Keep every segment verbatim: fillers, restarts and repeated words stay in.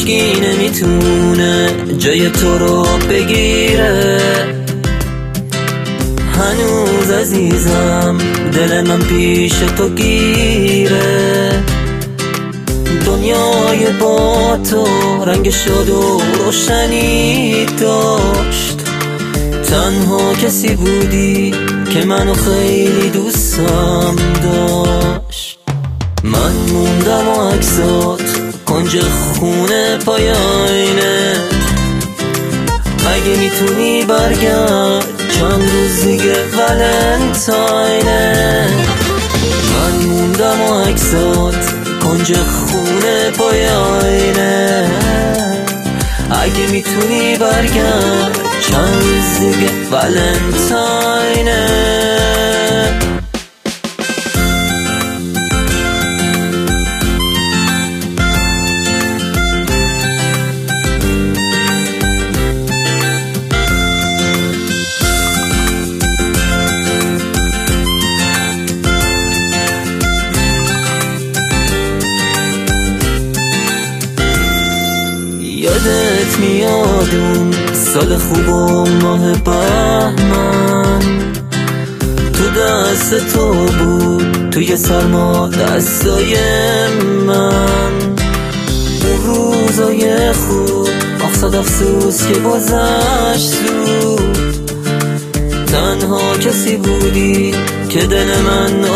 هیچکی نمیتونه جای تو رو بگیره. هنوز عزیزم دل من پیش تو گیره. دنیای با تو رنگ شد و روشنی داشت. تنها کسی بودی که منو خیلی دوستم داشت. من موندم و عکسات کنج خونه پای آینه. اگه میتونی برگرد چند روز دیگه ولنتاینه. من موندم و عکسات کنج خونه پای آینه. اگه میتونی برگرد چند روز دیگه ولنتاینه. یادت میاد اون سال خوب و ماه بهمن؟ تو دست تو بود توی سرما دستای من. اون روزای خوب اقصد افسوس که گذشت زود. تنها کسی بودی که دل من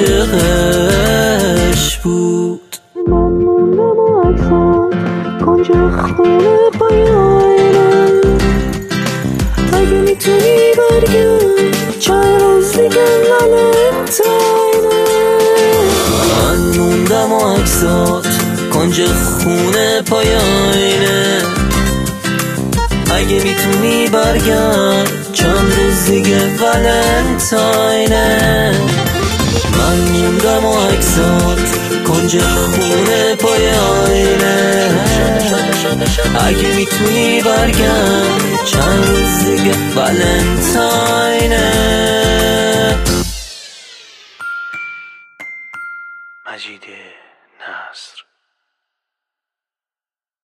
عاشقش بود. من موندم و عکسات کنج خونه پای آینه. اگه میتونی برگرد چند روز دیگه ولنتاینه. من موندم و عکسات کنج خونه پای آینه. اگه میتونی برگرد چند روز دیگه ولنتاینه. من موندم و عکسات کنج خونه پای آینه. اگه میتونی برگرد چند روز دیگه ولنتاینه.